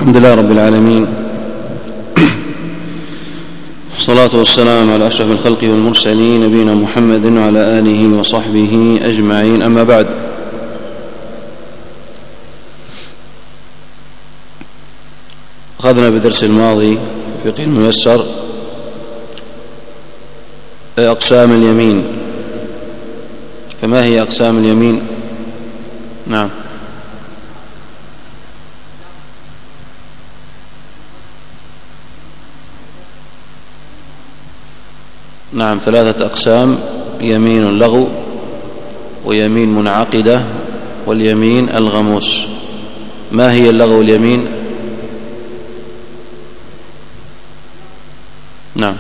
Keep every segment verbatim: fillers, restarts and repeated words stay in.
الحمد لله رب العالمين، والصلاة والسلام على أشرف الخلق والمرسلين نبينا محمد وعلى آله وصحبه أجمعين. أما بعد، أخذنا بالدرس الماضي في فقه الميسر أقسام اليمين. فما هي أقسام اليمين؟ نعم نعم ثلاثة أقسام: يمين لغو، ويمين منعقدة، واليمين الغموس. ما هي اللغو واليمين؟ نعم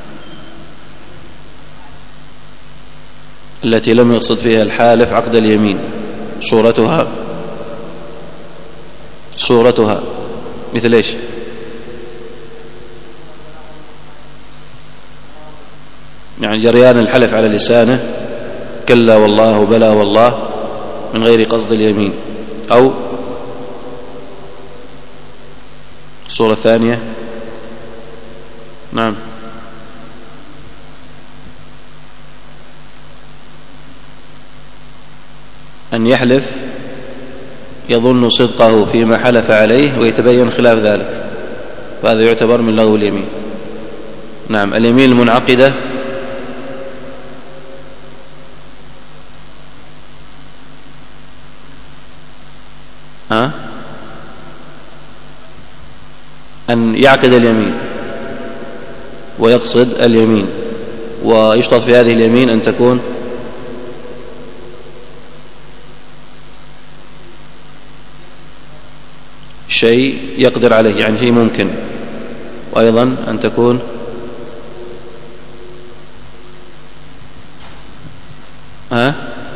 التي لم يقصد فيها الحالف عقد اليمين. صورتها صورتها مثل ايش؟ يعني جريان الحلف على لسانه، كلا والله بلى والله، من غير قصد اليمين. أو الصورة الثانية نعم أن يحلف يظن صدقه فيما حلف عليه ويتبين خلاف ذلك، وهذا يعتبر من لغو اليمين. نعم اليمين المنعقدة ها أن يعقد اليمين ويقصد اليمين، ويشترط في هذه اليمين أن تكون شيء يقدر عليه، يعني شيء ممكن، وأيضا أن تكون ها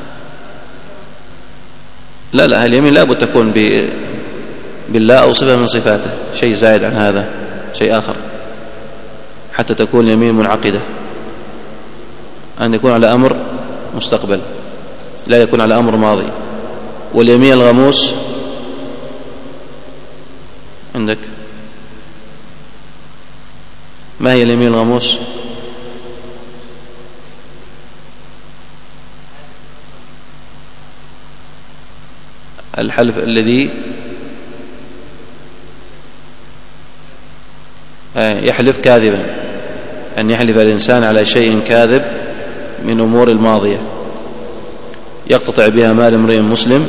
لا لا اليمين لا بد تكون بالله أو صفة من صفاته، شيء زائد عن هذا، شيء آخر، حتى تكون اليمين منعقدة. أن يكون على أمر مستقبل، لا يكون على أمر ماضي. واليمين الغموس عندك ما هي اليمين الغموس؟ الحلف الذي يحلف كاذبا، أن يحلف الإنسان على شيء كاذب من أمور الماضية يقتطع بها مال امرئ مسلم،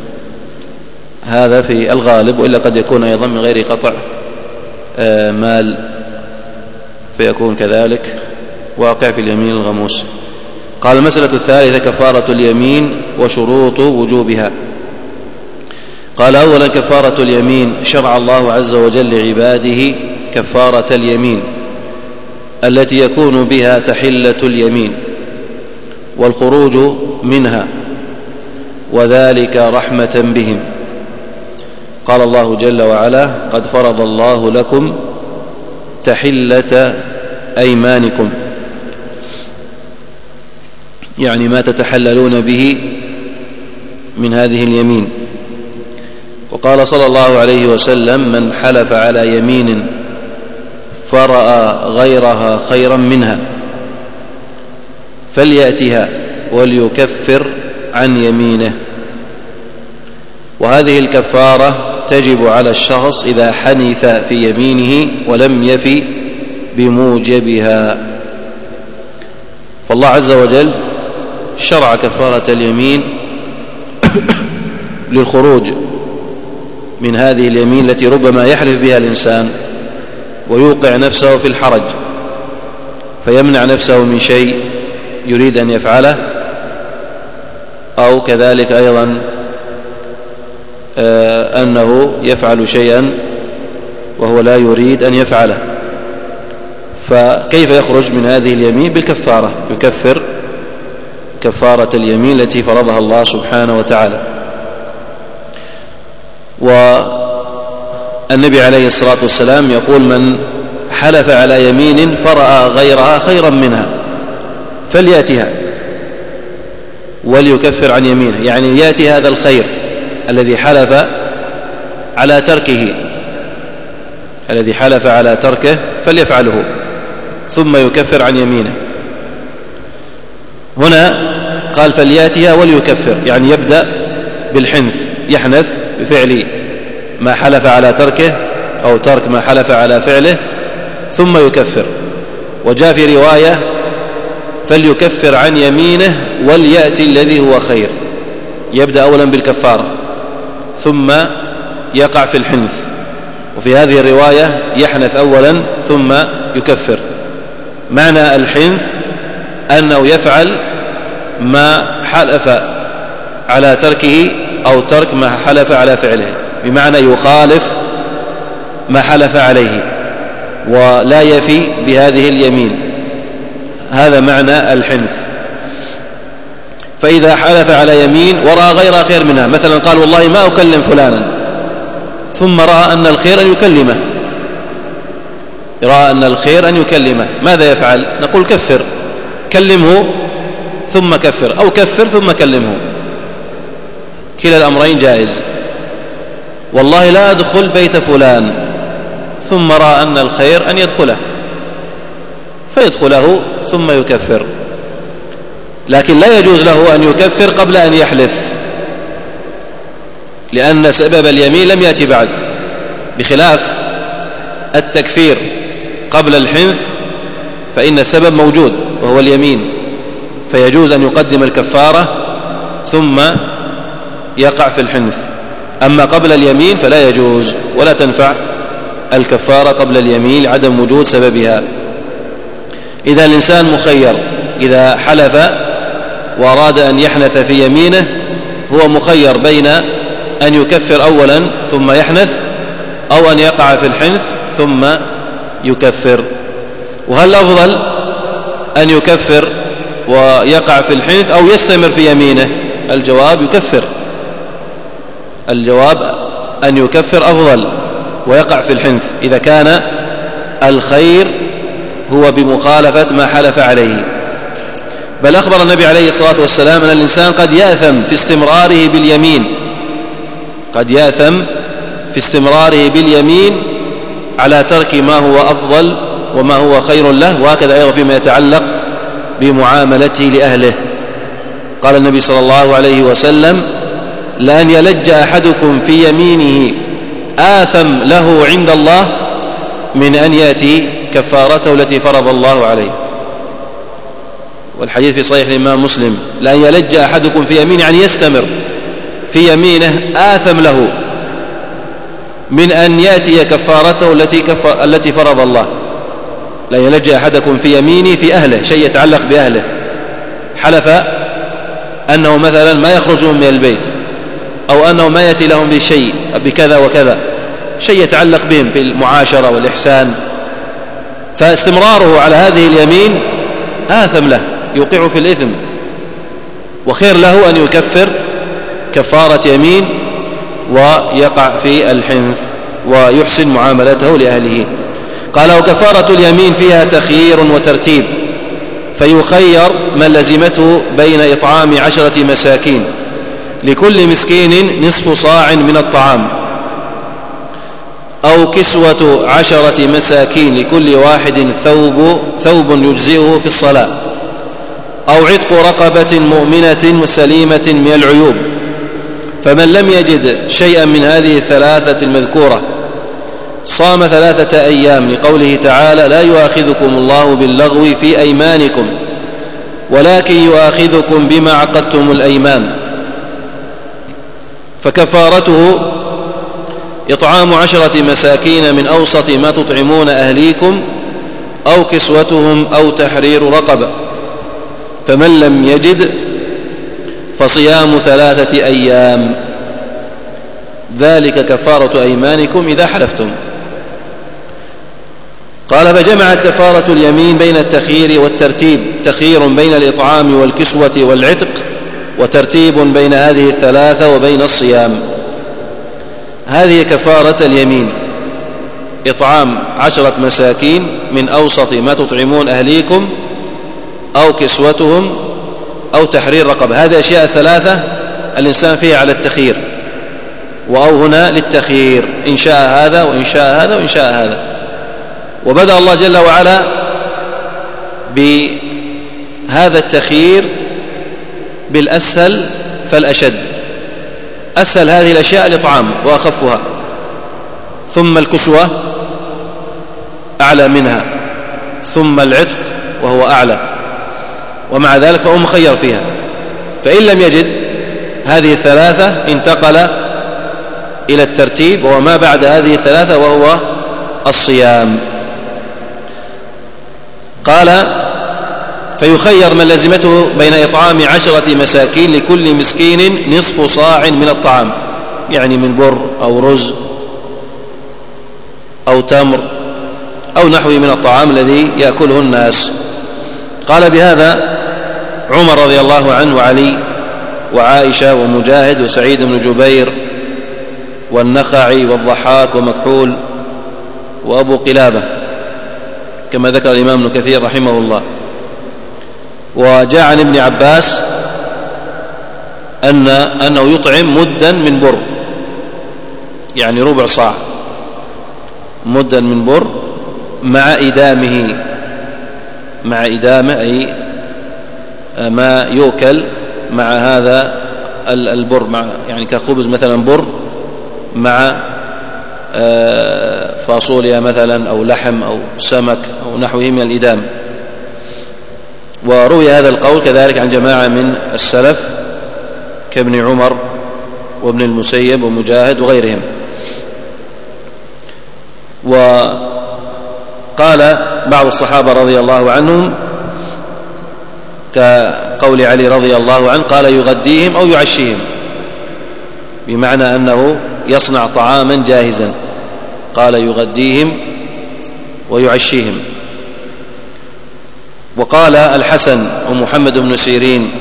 هذا في الغالب، وإلا قد يكون أيضا من غير قطع مال، فيكون كذلك واقع في اليمين الغموس. قال: المسألة الثالثة كفارة اليمين وشروط وجوبها. قال: أولا كفارة اليمين، شرع الله عز وجل لعباده كفارة اليمين التي يكون بها تحلة اليمين والخروج منها، وذلك رحمة بهم. قال الله جل وعلا: قد فرض الله لكم تحلة أيمانكم، يعني ما تتحللون به من هذه اليمين. وقال صلى الله عليه وسلم: من حلف على يمين فرأى غيرها خيرا منها فليأتها وليكفر عن يمينه. وهذه الكفارة تجب على الشخص إذا حنث في يمينه ولم يفي بموجبها. فالله عز وجل شرع كفارة اليمين للخروج من هذه اليمين التي ربما يحلف بها الإنسان ويوقع نفسه في الحرج، فيمنع نفسه من شيء يريد أن يفعله، أو كذلك أيضا أنه يفعل شيئا وهو لا يريد أن يفعله. فكيف يخرج من هذه اليمين؟ بالكفارة، يكفر كفارة اليمين التي فرضها الله سبحانه وتعالى. والنبي عليه الصلاة والسلام يقول: من حلف على يمين فرأى غيرها خيرا منها فليأتها وليكفر عن يمينه، يعني يأتي هذا الخير الذي حلف على تركه الذي حلف على تركه فليفعله ثم يكفر عن يمينه. هنا قال فلياتها وليكفر، يعني يبدأ بالحنث، يحنث بفعل ما حلف على تركه أو ترك ما حلف على فعله ثم يكفر. وجاء في رواية فليكفر عن يمينه وليأتي الذي هو خير، يبدأ أولا بالكفارة ثم يقع في الحنث. وفي هذه الرواية يحنث أولا ثم يكفر. معنى الحنث أنه يفعل ما حلف على تركه أو ترك ما حلف على فعله، بمعنى يخالف ما حلف عليه ولا يفي بهذه اليمين، هذا معنى الحنث. فإذا حلف على يمين ورأى غير خير منها، مثلا قال والله ما أكلم فلانا، ثم رأى أن الخير أن يكلمه، رأى أن الخير أن يكلمه، ماذا يفعل؟ نقول كفر، كلمه ثم كفر، أو كفر ثم كلمه، كلا الأمرين جائز. والله لا أدخل بيت فلان، ثم رأى أن الخير أن يدخله فيدخله ثم يكفر، لكن لا يجوز له أن يكفر قبل أن يحلف، لأن سبب اليمين لم يأتي بعد، بخلاف التكفير قبل الحنث فإن السبب موجود وهو اليمين، فيجوز أن يقدم الكفارة ثم يقع في الحنث. أما قبل اليمين فلا يجوز ولا تنفع الكفارة قبل اليمين لعدم وجود سببها. إذا الإنسان مخير، إذا حلف وأراد أن يحنث في يمينه هو مخير بين أن يكفر أولا ثم يحنث أو أن يقع في الحنث ثم يكفر. وهل الأفضل أن يكفر ويقع في الحنث أو يستمر في يمينه؟ الجواب يكفر، الجواب أن يكفر أفضل ويقع في الحنث إذا كان الخير هو بمخالفة ما حلف عليه. بل أخبر النبي عليه الصلاة والسلام أن الإنسان قد يأثم في استمراره باليمين، قد يأثم في استمراره باليمين على ترك ما هو أفضل وما هو خير له، وهكذا أيضا فيما يتعلق بمعاملته لأهله. قال النبي صلى الله عليه وسلم لأن يلج أحدكم في يمينه آثم له عند الله من أن يأتي كفارته التي فرض الله عليه. والحديث في صحيح الإمام مسلم لأن يلج أحدكم في يمينه، يعني يستمر في يمينه، آثم له من أن يأتي كفارته التي, كفر التي فرض الله. لأن يلج أحدكم في يمينه في أهله، شيء يتعلق بأهله، حلف أنه مثلا ما يخرجون من البيت أو أنه ما يأتي لهم بشيء بكذا وكذا، شيء يتعلق بهم في المعاشرة والإحسان، فاستمراره على هذه اليمين آثم له، يوقع في الإثم، وخير له أن يكفر كفارة يمين ويقع في الحنث ويحسن معاملته لأهله. قال وكفارة اليمين فيها تخيير وترتيب، فيخير من لزمته بين إطعام عشرة مساكين لكل مسكين نصف صاع من الطعام، أو كسوة عشرة مساكين لكل واحد ثوب, ثوب يجزئه في الصلاة، أو عتق رقبة مؤمنة سليمة من العيوب. فمن لم يجد شيئا من هذه الثلاثة المذكورة صام ثلاثة أيام، لقوله تعالى لا يؤاخذكم الله باللغو في أيمانكم ولكن يؤاخذكم بما عقدتم الأيمان. فكفارته إطعام عشرة مساكين من أوسط ما تطعمون أهليكم أو كسوتهم أو تحرير رقبة. فمن لم يجد فصيام ثلاثة أيام، ذلك كفارة أيمانكم إذا حلفتم. قال فجمعت كفارة اليمين بين التخيير والترتيب، تخيير بين الإطعام والكسوة والعتق، وترتيب بين هذه الثلاثة وبين الصيام. هذه كفارة اليمين، إطعام عشرة مساكين من أوسط ما تطعمون أهليكم أو كسوتهم أو تحرير رقبة. هذه أشياء الثلاثة الإنسان فيها على التخيير، وأو هنا للتخيير، إن شاء هذا وإن شاء هذا وإن شاء هذا. وبدأ الله جل وعلا بهذا التخيير بالأسهل فالأشد. أسهل هذه الأشياء الإطعام وأخفها، ثم الكسوة أعلى منها، ثم العتق وهو أعلى، ومع ذلك فهو مخير فيها. فإن لم يجد هذه الثلاثة انتقل إلى الترتيب وهو ما بعد هذه الثلاثة وهو الصيام. قال: فيخير من لزمته بين إطعام عشرة مساكين لكل مسكين نصف صاع من الطعام، يعني من بر أو رز أو تمر أو نحوه من الطعام الذي يأكله الناس. قال بهذا عمر رضي الله عنه وعلي وعائشة ومجاهد وسعيد بن جبير والنخعي والضحاك ومكحول وأبو قلابة، كما ذكر الإمام ابن كثير رحمه الله. وجاء عن ابن عباس أن أنه يطعم مدا من بر، يعني ربع صاع، مدا من بر مع إدامه، مع إدامه أي ما يؤكل مع هذا البر، مع يعني كخبز مثلا بر مع فاصوليا مثلا أو لحم أو سمك أو نحوه من الإدام. وروي هذا القول كذلك عن جماعة من السلف كابن عمر وابن المسيب ومجاهد وغيرهم. وقال بعض الصحابة رضي الله عنهم كقول علي رضي الله عنه قال: يغديهم أو يعشيهم، بمعنى أنه يصنع طعاما جاهزا، قال يغديهم ويعشيهم. وقال الحسن ومحمد بن سيرين: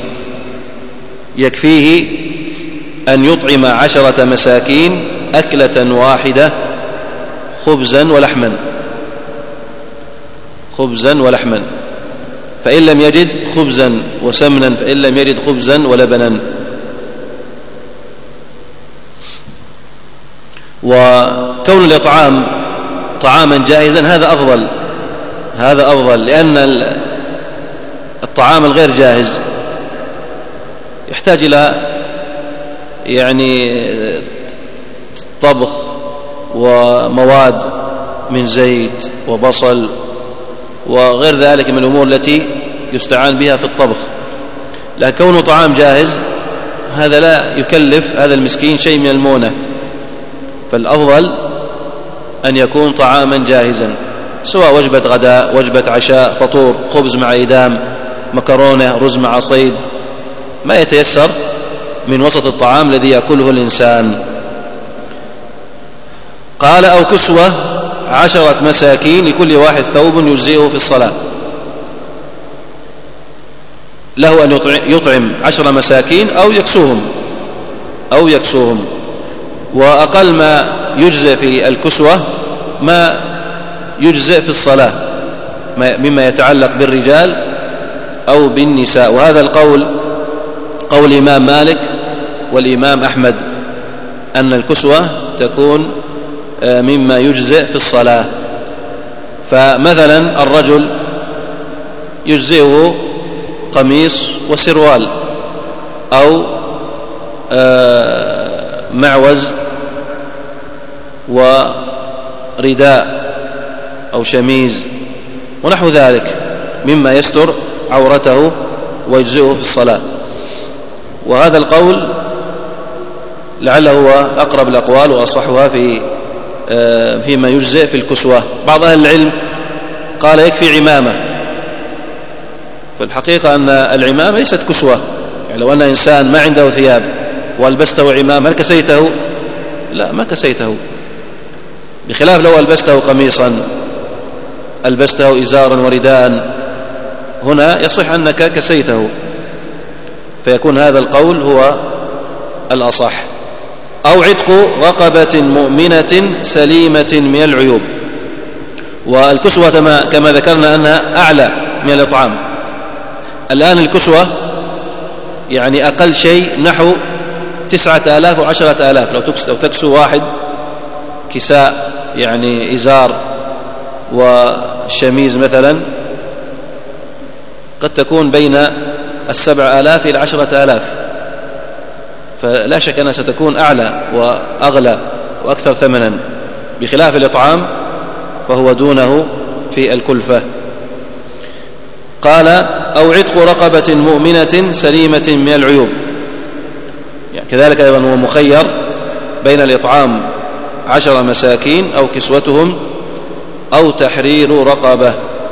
يكفيه أن يطعم عشرة مساكين أكلة واحدة خبزا ولحما، خبزا ولحما، فإن لم يجد خبزا وسمنا، فإن لم يجد خبزا ولبنا. وكون الإطعام طعاما جاهزا هذا أفضل، هذا أفضل، لأن الطعام الغير جاهز يحتاج إلى يعني طبخ ومواد من زيت وبصل وغير ذلك من الأمور التي يستعان بها في الطبخ. لكن كونه طعام جاهز هذا لا يكلف هذا المسكين شيء من المونة، فالأفضل أن يكون طعاما جاهزا، سواء وجبة غداء، وجبة عشاء، فطور، خبز مع إدام، مكرونة، رز مع صيد، ما يتيسر من وسط الطعام الذي يأكله الإنسان. قال: أو كسوة عشرة مساكين لكل واحد ثوب يجزئه في الصلاة، له أن يطعم عشر مساكين أو يكسوهم أو يكسوهم وأقل ما يجزئ في الكسوة ما يجزئ في الصلاة مما يتعلق بالرجال أو بالنساء. وهذا القول قول الإمام مالك والإمام أحمد، أن الكسوة تكون مما يجزئ في الصلاة. فمثلا الرجل يجزئه قميص وسروال أو معوز ورداء أو شميز ونحو ذلك مما يستر عورته ويجزئه في الصلاة. وهذا القول لعله هو أقرب الأقوال وأصحها في فيما يجزئ في الكسوة. بعض أهل العلم قال يكفي عمامة، فالحقيقة أن العمامة ليست كسوة، يعني لو أن إنسان ما عنده ثياب والبسته عمامة هل كسيته؟ لا، ما كسيته، بخلاف لو ألبسته قميصا، ألبسته إزارا ورداء، هنا يصح أنك كسيته، فيكون هذا القول هو الأصح. أو عتق رقبة مؤمنة سليمة من العيوب. والكسوة كما ذكرنا أنها أعلى من الإطعام. الآن الكسوة يعني أقل شيء نحو تسعة آلاف وعشرة آلاف. لو تكسو, لو تكسو واحد كساء يعني إزار وشميز مثلا قد تكون بين السبع آلاف إلى عشرة آلاف، فلا شك أنها ستكون أعلى وأغلى وأكثر ثمنا، بخلاف الإطعام فهو دونه في الكلفة. قال أو عتق رقبة مؤمنة سليمة من العيوب، يعني كذلك أيضا هو مخير بين الإطعام عشر مساكين أو كسوتهم أو تحرير رقبة،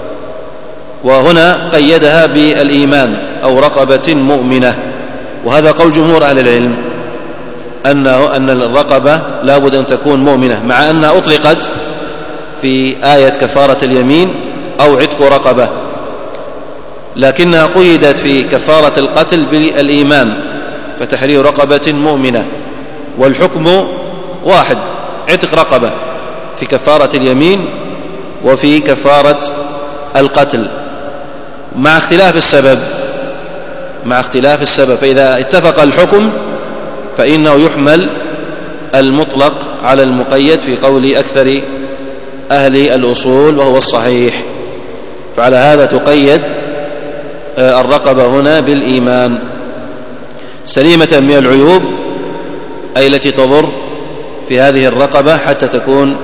وهنا قيدها بالإيمان أو رقبة مؤمنة، وهذا قول جمهور أهل العلم أنه أن الرقبة لا بد أن تكون مؤمنة، مع أنها أطلقت في آية كفارة اليمين أو عتق رقبة، لكنها قيدت في كفارة القتل بالإيمان فتحرير رقبة مؤمنة، والحكم واحد عتق رقبة في كفارة اليمين وفي كفارة القتل، مع اختلاف السبب مع اختلاف السبب فإذا اتفق الحكم فإنه يحمل المطلق على المقيد في قول أكثر أهل الأصول وهو الصحيح. فعلى هذا تقيد الرقبة هنا بالإيمان سليمة من العيوب، أي التي تضر في هذه الرقبة حتى تكون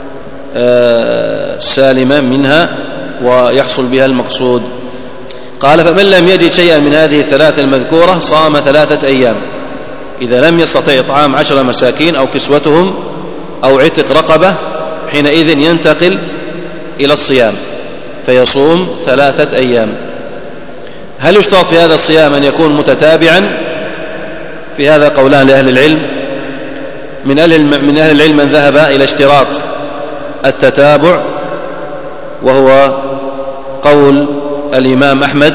سالمة منها ويحصل بها المقصود. قال فمن لم يجد شيئا من هذه الثلاثة المذكورة صام ثلاثة أيام، إذا لم يستطع إطعام عشر مساكين أو كسوتهم أو عتق رقبة حينئذ ينتقل إلى الصيام فيصوم ثلاثة أيام. هل يشترط في هذا الصيام أن يكون متتابعا؟ في هذا قولان لأهل العلم، من أهل من أهل العلم من ذهب إلى اشتراط التتابع وهو قول الإمام أحمد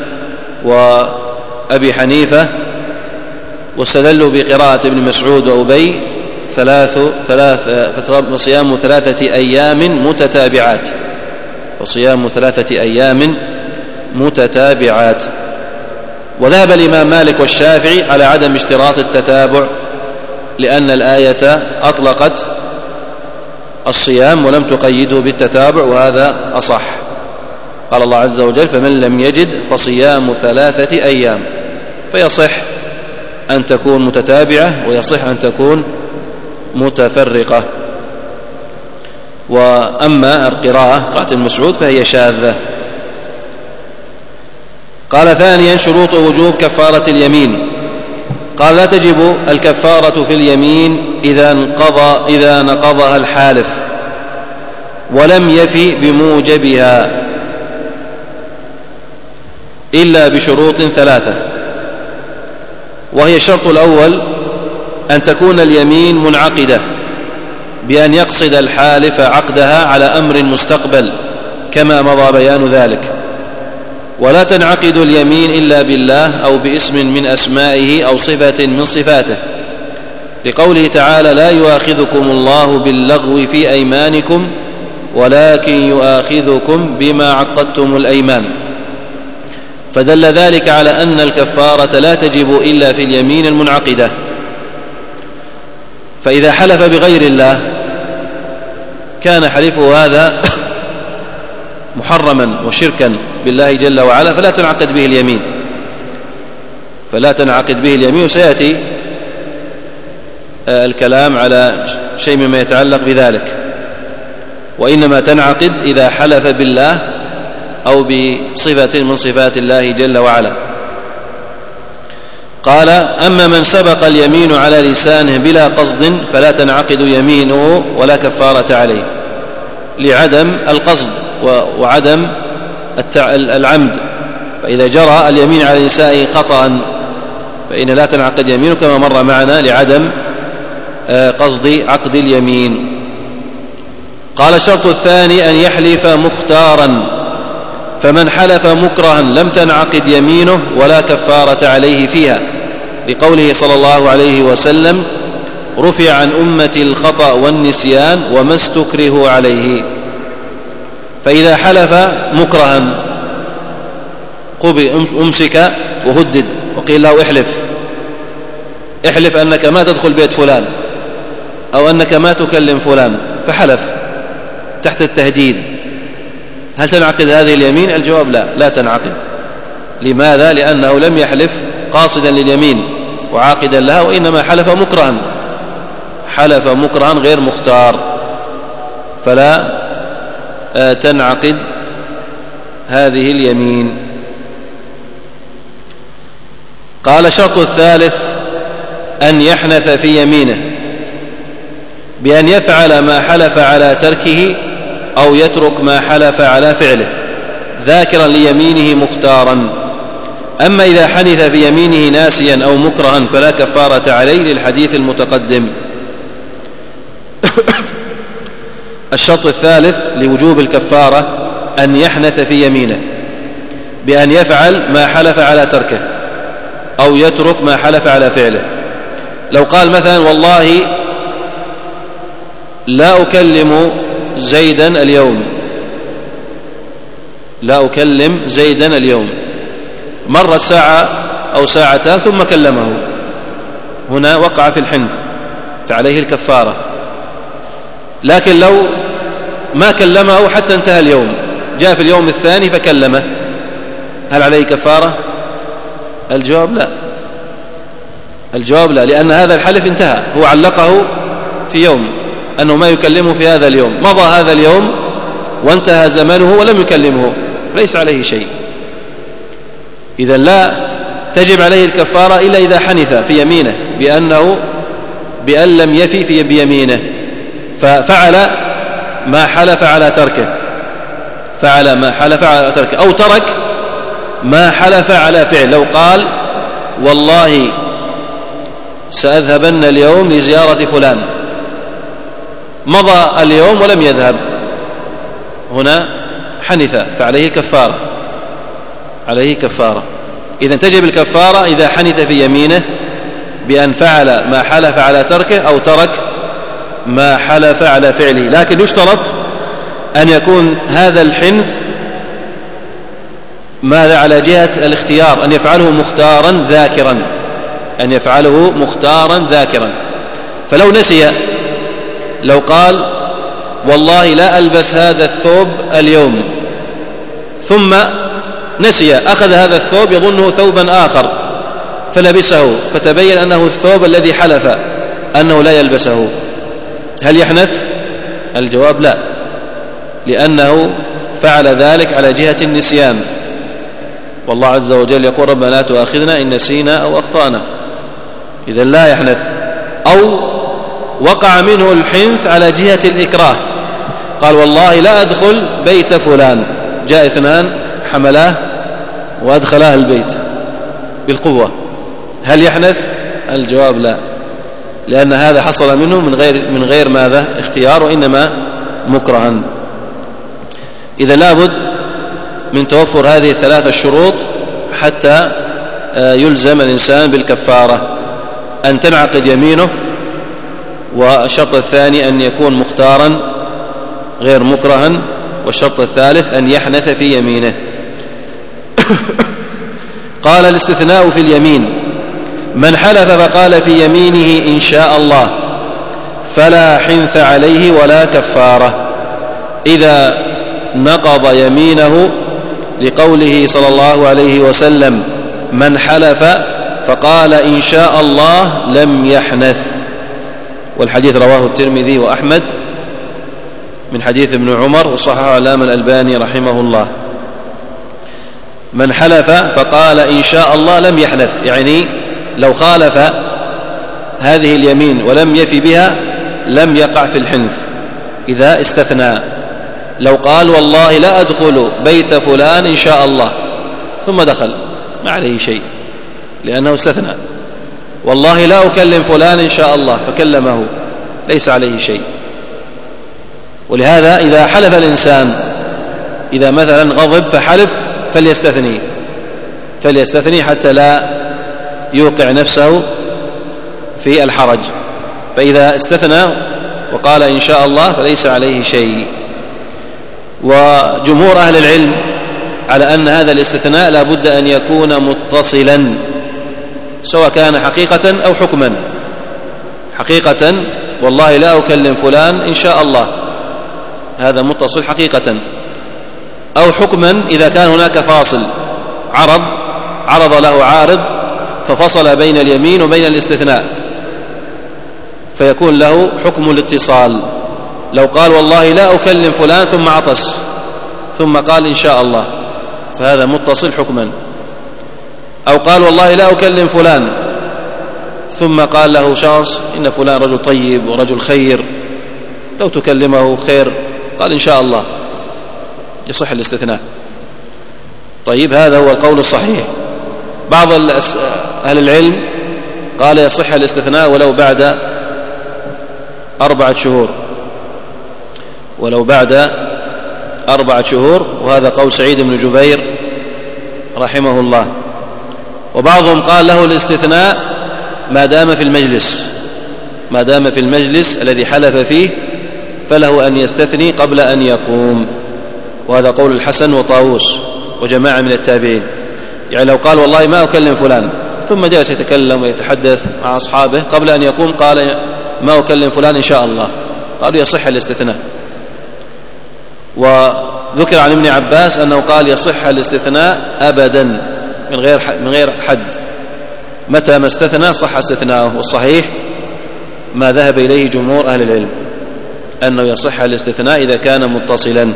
وأبي حنيفة، واستدلوا بقراءة ابن مسعود وأبي ثلاث ثلاث فصيام ثلاثة أيام متتابعات فصيام ثلاثة أيام متتابعات. وذهب الإمام مالك والشافعي على عدم اشتراط التتابع، لأن الآية أطلقت الصيام ولم تقيده بالتتابع، وهذا أصح. قال الله عز وجل فمن لم يجد فصيام ثلاثة أيام، فيصح أن تكون متتابعة ويصح أن تكون متفرقة. وأما القراءة قراءة المسعود فهي شاذة. قال ثانيا شروط وجوب كفارة اليمين. قال لا تجب الكفارة في اليمين إذا انقضى إذا نقضها الحالف ولم يفي بموجبها إلا بشروط ثلاثة، وهي الشرط الأول أن تكون اليمين منعقدة بأن يقصد الحالف عقدها على أمر مستقبل كما مضى بيان ذلك، ولا تنعقد اليمين إلا بالله أو باسم من أسمائه أو صفة من صفاته، لقوله تعالى لا يؤاخذكم الله باللغو في أيمانكم ولكن يؤاخذكم بما عقدتم الأيمان، فدل ذلك على أن الكفارة لا تجب إلا في اليمين المنعقدة. فإذا حلف بغير الله كان حلفه هذا محرما وشركا بالله جل وعلا، فلا تنعقد به اليمين فلا تنعقد به اليمين وسيأتي الكلام على شيء مما يتعلق بذلك، وإنما تنعقد إذا حلف بالله أو بصفة من صفات الله جل وعلا. قال أما من سبق اليمين على لسانه بلا قصد فلا تنعقد يمينه ولا كفارة عليه، لعدم القصد وعدم العمد، فإذا جرى اليمين على لسانه خطأ فإن لا تنعقد يمينه كما مر معنا لعدم قصد عقد اليمين. قال الشرط الثاني أن يحلف مختارا، فمن حلف مكرها لم تنعقد يمينه ولا كفارة عليه فيها، لقوله صلى الله عليه وسلم رفع عن أمتي الخطأ والنسيان وما استكرهوا عليه. فإذا حلف مكرها أمسك وهدد وقيل له احلف احلف أنك ما تدخل بيت فلان أو أنك ما تكلم فلان، فحلف تحت التهديد، هل تنعقد هذه اليمين؟ الجواب لا، لا تنعقد. لماذا؟ لأنه لم يحلف قاصدا لليمين وعاقدا لها، وإنما حلف مكرها، حلف مكرها غير مختار، فلا تنعقد هذه اليمين. قال شرط الثالث أن يحنث في يمينه بأن يفعل ما حلف على تركه أو يترك ما حلف على فعله ذاكرا ليمينه مختارا. أما إذا حنث في يمينه ناسيا أو مكرها فلا كفارة عليه للحديث المتقدم. الشرط الثالث لوجوب الكفارة أن يحنث في يمينه بأن يفعل ما حلف على تركه أو يترك ما حلف على فعله. لو قال مثلا والله لا أكلم زيدا اليوم، لا أكلم زيدا اليوم، مرت ساعة أو ساعتان ثم كلمه، هنا وقع في الحنث فعليه الكفارة. لكن لو ما كلمه حتى انتهى اليوم، جاء في اليوم الثاني فكلمه، هل عليه كفارة؟ الجواب لا، الجواب لا، لأن هذا الحلف انتهى، هو علقه في يوم أنه ما يكلمه في هذا اليوم، مضى هذا اليوم وانتهى زمنه ولم يكلمه، ليس عليه شيء. إذا لا تجب عليه الكفارة إلا إذا حنث في يمينه بأنه بأن لم يفي في بيمينه ففعل ما حلف على تركه، فعل ما حلف على تركه أو ترك ما حلف على فعل. لو قال والله سأذهبن اليوم لزيارة فلان، مضى اليوم ولم يذهب، هنا حنث فعليه كفارة، عليه كفارة. إذن تجب الكفارة إذا حنث في يمينه بأن فعل ما حلف على تركه أو ترك ما حلف على فعله. لكن يشترط أن يكون هذا الحنث ماذا؟ على جهة الاختيار، أن يفعله مختارا ذاكرا، أن يفعله مختارا ذاكرا. فلو نسي، لو قال والله لا ألبس هذا الثوب اليوم، ثم نسي، أخذ هذا الثوب يظنه ثوبا آخر فلبسه فتبين أنه الثوب الذي حلف أنه لا يلبسه، هل يحنث؟ الجواب لا، لأنه فعل ذلك على جهة النسيان، والله عز وجل يقول ربنا لا تؤاخذنا إن نسينا أو أخطأنا، إذن لا يحنث. أو وقع منه الحنث على جهة الإكراه، قال والله لا أدخل بيت فلان، جاء اثنان حملاه وأدخلاه البيت بالقوة، هل يحنث؟ الجواب لا، لأن هذا حصل منه من غير من غير ماذا؟ اختيار، وإنما مكرها. إذا لابد من توفر هذه الثلاثة الشروط حتى يلزم الإنسان بالكفارة: أن تنعقد يمينه، والشرط الثاني أن يكون مختارا غير مكرها، والشرط الثالث أن يحنث في يمينه. قال الاستثناء في اليمين: من حلف فقال في يمينه إن شاء الله فلا حنث عليه ولا كفارة إذا نقض يمينه، لقوله صلى الله عليه وسلم: من حلف فقال إن شاء الله لم يحنث. والحديث رواه الترمذي وأحمد من حديث ابن عمر، وصححه العلامة الألباني رحمه الله. من حلف فقال إن شاء الله لم يحنث، يعني لو خالف هذه اليمين ولم يفي بها لم يقع في الحنث إذا استثنى. لو قال والله لا أدخل بيت فلان إن شاء الله ثم دخل، ما عليه شيء لأنه استثنى. والله لا أكلم فلان إن شاء الله فكلمه، ليس عليه شيء. ولهذا إذا حلف الإنسان، إذا مثلا غضب فحلف فليستثني فليستثني حتى لا يوقع نفسه في الحرج. فإذا استثنى وقال إن شاء الله فليس عليه شيء. وجمهور أهل العلم على أن هذا الاستثناء لا بد أن يكون متصلا سواء كان حقيقة أو حكما. حقيقة والله لا أكلم فلان إن شاء الله، هذا متصل حقيقة. أو حكما إذا كان هناك فاصل، عرض عرض له عارض ففصل بين اليمين وبين الاستثناء، فيكون له حكم الاتصال. لو قال والله لا أكلم فلان ثم عطس ثم قال إن شاء الله، فهذا متصل حكما. أو قال والله لا أكلم فلان ثم قال له شخص إن فلان رجل طيب ورجل خير، لو تكلمه خير، قال إن شاء الله، يصح الاستثناء. طيب، هذا هو القول الصحيح. بعض أهل العلم قال يصح الاستثناء ولو بعد أربعة شهور، ولو بعد أربعة شهور، وهذا قول سعيد بن جبير رحمه الله. وبعضهم قال له الاستثناء ما دام في المجلس، ما دام في المجلس الذي حلف فيه فله أن يستثني قبل أن يقوم، وهذا قول الحسن وطاووس وجماعة من التابعين. يعني لو قال والله ما أكلم فلان ثم جلس يتكلم ويتحدث مع أصحابه قبل أن يقوم قال ما أكلم فلان إن شاء الله، قالوا يصح الاستثناء. وذكر عن ابن عباس أنه قال يصح الاستثناء أبدا من غير من غير حد، متى ما استثنى صح استثناءه. والصحيح ما ذهب إليه جمهور أهل العلم أنه يصح الاستثناء إذا كان متصلا.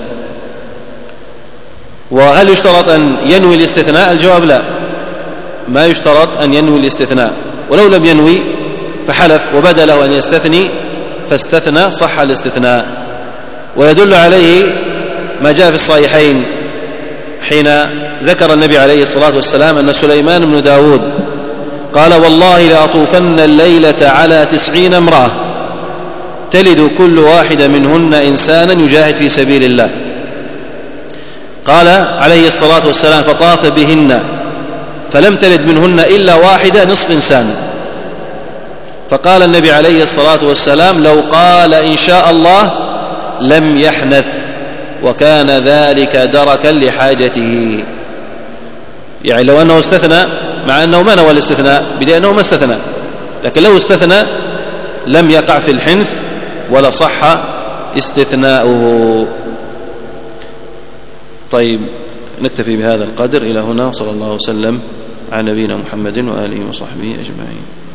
وهل يشترط أن ينوي الاستثناء؟ الجواب لا، ما يشترط أن ينوي الاستثناء، ولو لم ينوي فحلف وبدا له أن يستثني فاستثنى صح الاستثناء. ويدل عليه ما جاء في الصحيحين حين ذكر النبي عليه الصلاة والسلام أن سليمان بن داود قال والله لأطوفن الليلة على تسعين امرأة تلد كل واحدة منهن إنسانا يجاهد في سبيل الله. قال عليه الصلاة والسلام فطاف بهن فلم تلد منهن إلا واحدة نصف إنسان. فقال النبي عليه الصلاة والسلام لو قال إن شاء الله لم يحنث، وكان ذلك دركا لحاجته. يعني لو أنه استثنى، مع أنه ما نوى الاستثناء بدأ أنه ما استثنى، لكن لو استثنى لم يقع في الحنث ولا صح استثناؤه. طيب، نكتفي بهذا القدر إلى هنا، وصلى الله وسلم على نبينا محمد وآله وصحبه أجمعين.